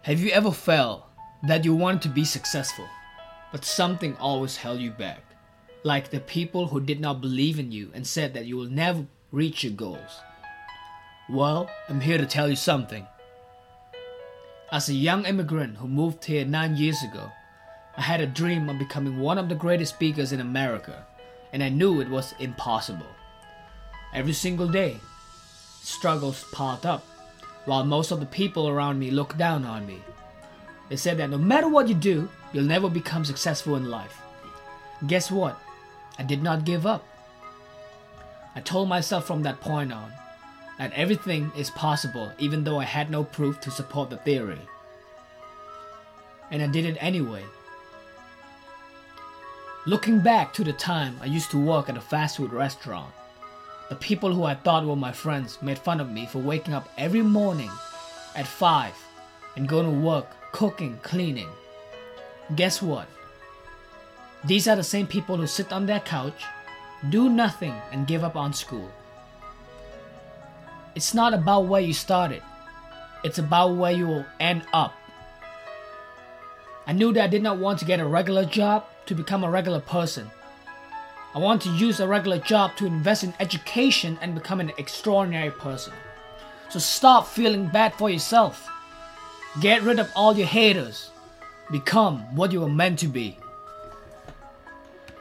Have you ever felt that you wanted to be successful, but something always held you back? Like the people who did not believe in you and said that you will never reach your goals. Well, I'm here to tell you something. As a young immigrant who moved here 9 years ago, I had a dream of becoming one of the greatest speakers in America, and I knew it was impossible. Every single day, struggles piled up, while most of the people around me looked down on me. They said that no matter what you do, you'll never become successful in life. Guess what? I did not give up. I told myself from that point on that everything is possible even though I had no proof to support the theory. And I did it anyway. Looking back to the time I used to work at a fast food restaurant, the people who I thought were my friends made fun of me for waking up every morning at 5 and going to work, cooking, cleaning. Guess what? These are the same people who sit on their couch, do nothing, and give up on school. It's not about where you started. It's about where you will end up. I knew that I did not want to get a regular job to become a regular person. I want to use a regular job to invest in education and become an extraordinary person. So stop feeling bad for yourself. Get rid of all your haters. Become what you were meant to be.